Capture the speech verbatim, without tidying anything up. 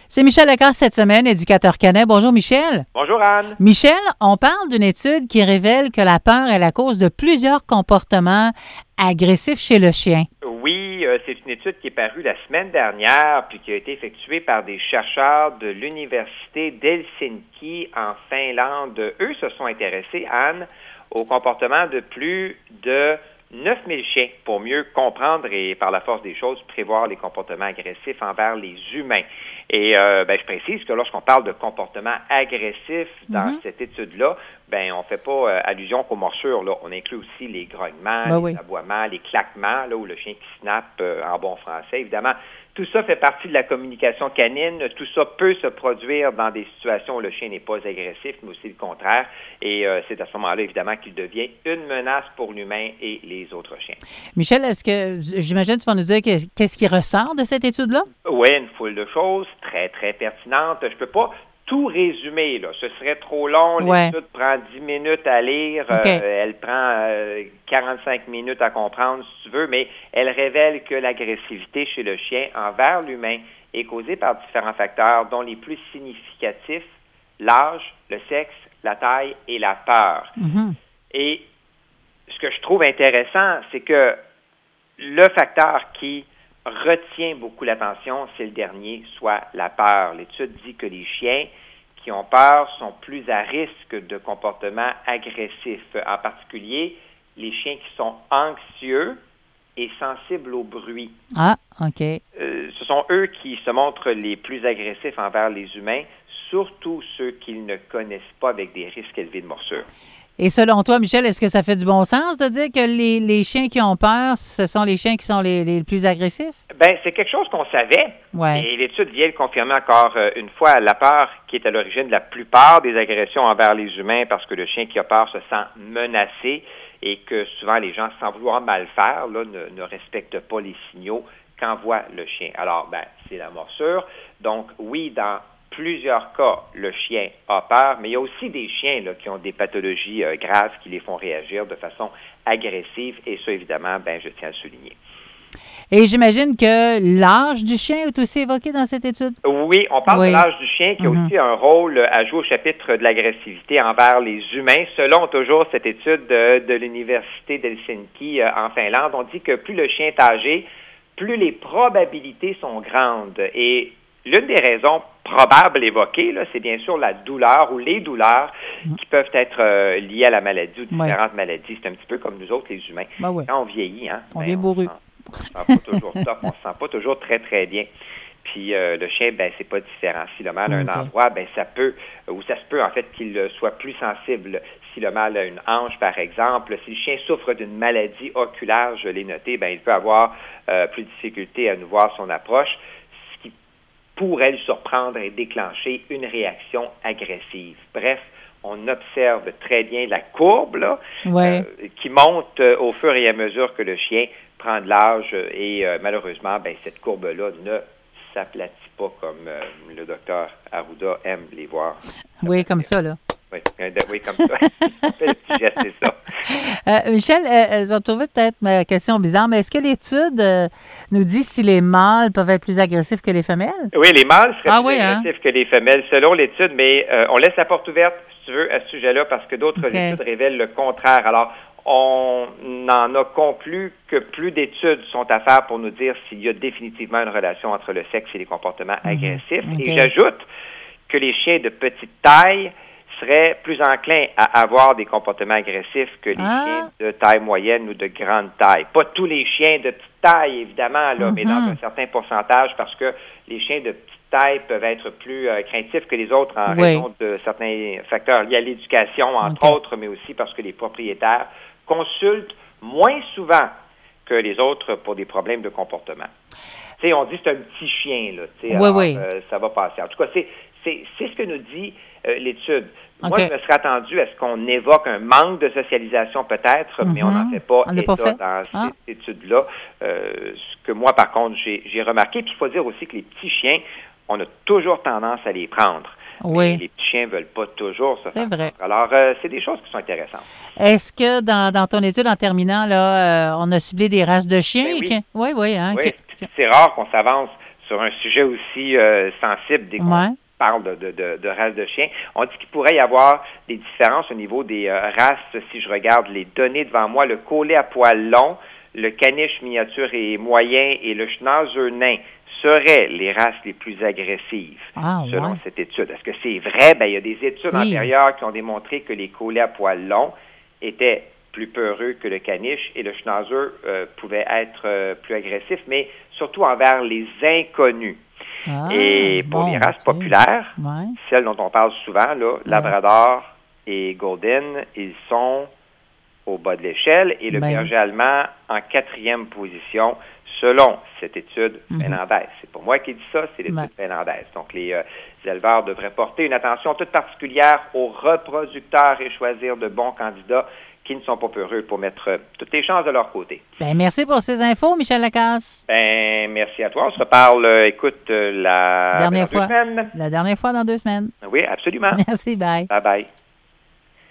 C'est Michel Lacasse cette semaine, éducateur canin. Bonjour Michel. Bonjour Anne. Michel, on parle d'une étude qui révèle que la peur est la cause de plusieurs comportements agressifs chez le chien. Oui, euh, c'est une étude qui est parue la semaine dernière puis qui a été effectuée par des chercheurs de l'Université d'Helsinki en Finlande. Eux se sont intéressés, Anne, au comportement de plus de neuf mille chiens pour mieux comprendre et, par la force des choses, prévoir les comportements agressifs envers les humains. Et euh, ben, je précise que lorsqu'on parle de comportement agressif dans mm-hmm. cette étude-là, ben on fait pas euh, allusion qu'aux morsures. Là. On inclut aussi les grognements, ben les oui. aboiements, les claquements, là, ou le chien qui snappe euh, en bon français. Évidemment, tout ça fait partie de la communication canine. Tout ça peut se produire dans des situations où le chien n'est pas agressif, mais aussi le contraire. Et euh, c'est à ce moment-là, évidemment, qu'il devient une menace pour l'humain et les autres chiens. Michel, est-ce que, j'imagine, tu vas nous dire que, qu'est-ce qui ressort de cette étude-là? Oui, une foule de choses très, très pertinentes. Je peux pas tout résumer, là. Ce serait trop long. Ouais. L'étude prend dix minutes à lire. Okay. Euh, elle prend euh, quarante-cinq minutes à comprendre, si tu veux, mais elle révèle que l'agressivité chez le chien envers l'humain est causée par différents facteurs, dont les plus significatifs, l'âge, le sexe, la taille et la peur. Mm-hmm. Et ce que je trouve intéressant, c'est que le facteur qui retient beaucoup l'attention, c'est le dernier, soit la peur. L'étude dit que les chiens qui ont peur sont plus à risque de comportements agressifs, en particulier les chiens qui sont anxieux et sensibles au bruit. Ah, OK. Euh, ce sont eux qui se montrent les plus agressifs envers les humains, surtout ceux qu'ils ne connaissent pas avec des risques élevés de morsure. Et selon toi, Michel, est-ce que ça fait du bon sens de dire que les, les chiens qui ont peur, ce sont les chiens qui sont les, les plus agressifs? Bien, c'est quelque chose qu'on savait. Ouais. Et l'étude vient le confirmer encore une fois. La peur qui est à l'origine de la plupart des agressions envers les humains parce que le chien qui a peur se sent menacé et que souvent les gens, sans vouloir mal faire, là, ne, ne respectent pas les signaux qu'envoie le chien. Alors, ben, c'est la morsure. Donc, oui, dans plusieurs cas, le chien a peur, mais il y a aussi des chiens là, qui ont des pathologies euh, graves qui les font réagir de façon agressive, et ça, évidemment, ben, je tiens à le souligner. Et j'imagine que l'âge du chien est aussi évoqué dans cette étude? Oui, on parle oui. de l'âge du chien qui a mm-hmm. aussi un rôle à jouer au chapitre de l'agressivité envers les humains. Selon toujours cette étude de, de l'Université d'Helsinki euh, en Finlande, on dit que plus le chien est âgé, plus les probabilités sont grandes. Et l'une des raisons probables évoquées, là, c'est bien sûr la douleur ou les douleurs qui peuvent être euh, liées à la maladie ou différentes ouais. maladies. C'est un petit peu comme nous autres, les humains. Ben ouais. Quand on vieillit, hein, on ben, vient bourru. On ne se sent pas toujours top, on se sent pas toujours très, très bien. Puis euh, le chien, ben c'est pas différent. Si le mal a okay. un endroit, ben ça peut, ou ça se peut en fait qu'il soit plus sensible. Si le mal a une hanche, par exemple, si le chien souffre d'une maladie oculaire, je l'ai noté, ben il peut avoir euh, plus de difficulté à nous voir son approche, ce qui pourrait le surprendre et déclencher une réaction agressive. Bref, on observe très bien la courbe là, ouais. euh, qui monte euh, au fur et à mesure que le chien prend de l'âge et euh, malheureusement, ben cette courbe-là ne s'aplatit pas comme euh, le docteur Arruda aime les voir. Oui, comme ça, là. Oui, oui comme ça. Le petit geste, c'est ça. Euh, Michel, euh, je vais trouver peut-être ma question bizarre, mais est-ce que l'étude euh, nous dit si les mâles peuvent être plus agressifs que les femelles? Oui, les mâles seraient ah, plus oui, agressifs hein? que les femelles, selon l'étude, mais euh, on laisse la porte ouverte, si tu veux, à ce sujet-là, parce que d'autres okay. études révèlent le contraire. Alors, on en a conclu que plus d'études sont à faire pour nous dire s'il y a définitivement une relation entre le sexe et les comportements mm-hmm. agressifs. Okay. Et j'ajoute que les chiens de petite taille seraient plus enclins à avoir des comportements agressifs que les ah. chiens de taille moyenne ou de grande taille. Pas tous les chiens de petite taille, évidemment, là, mm-hmm. mais dans un certain pourcentage, parce que les chiens de petite taille peuvent être plus euh, craintifs que les autres en oui. raison de certains facteurs liés à l'éducation, entre okay. autres, mais aussi parce que les propriétaires consultent moins souvent que les autres pour des problèmes de comportement. Tu sais, on dit que c'est un petit chien, là. Tu sais, oui, alors, oui. Euh, ça va passer. En tout cas, c'est, c'est, c'est ce que nous dit euh, l'étude. Okay. Moi, je me serais attendu à ce qu'on évoque un manque de socialisation peut-être, mm-hmm. mais on n'en fait pas on état pas fait. dans ah. cette étude-là. Euh, ce que moi, par contre, j'ai, j'ai remarqué. Puis il faut dire aussi que les petits chiens, on a toujours tendance à les prendre. Oui. Mais les petits chiens ne veulent pas toujours se faire C'est vrai. prendre. Alors, euh, c'est des choses qui sont intéressantes. Est-ce que dans, dans ton étude, en terminant, là, euh, on a ciblé des races de chiens? Ben oui. Que... oui, oui. Hein, oui. que... C'est rare qu'on s'avance sur un sujet aussi euh, sensible dès qu'on Ouais. parle de, de, de, de races de chiens. On dit qu'il pourrait y avoir des différences au niveau des euh, races. Si je regarde les données devant moi, le collet à poils longs, le caniche miniature et moyen et le schnauzer nain seraient les races les plus agressives, ah, selon ouais. cette étude. Est-ce que c'est vrai? Ben, il y a des études Oui. antérieures qui ont démontré que les collets à poils longs étaient plus peureux que le caniche et le schnauzer euh, pouvait être euh, plus agressif, mais surtout envers les inconnus. Ah, Et pour bon, les races ok. populaires, Ouais. celles dont on parle souvent, là, Labrador et Golden, ils sont au bas de l'échelle et le Ben berger allemand en quatrième position selon cette étude Mhm. finlandaise. C'est pas moi qui dis ça, c'est l'étude Ben. finlandaise. Donc, les, euh, les éleveurs devraient porter une attention toute particulière aux reproducteurs et choisir de bons candidats qui ne sont pas peureux pour mettre euh, toutes les chances de leur côté. Ben, merci pour ces infos, Michel Lacasse. Ben, merci à toi. On se reparle, euh, écoute, euh, la Dernière dans deux fois. semaines. La dernière fois dans deux semaines. Oui, absolument. Merci, bye. Bye bye.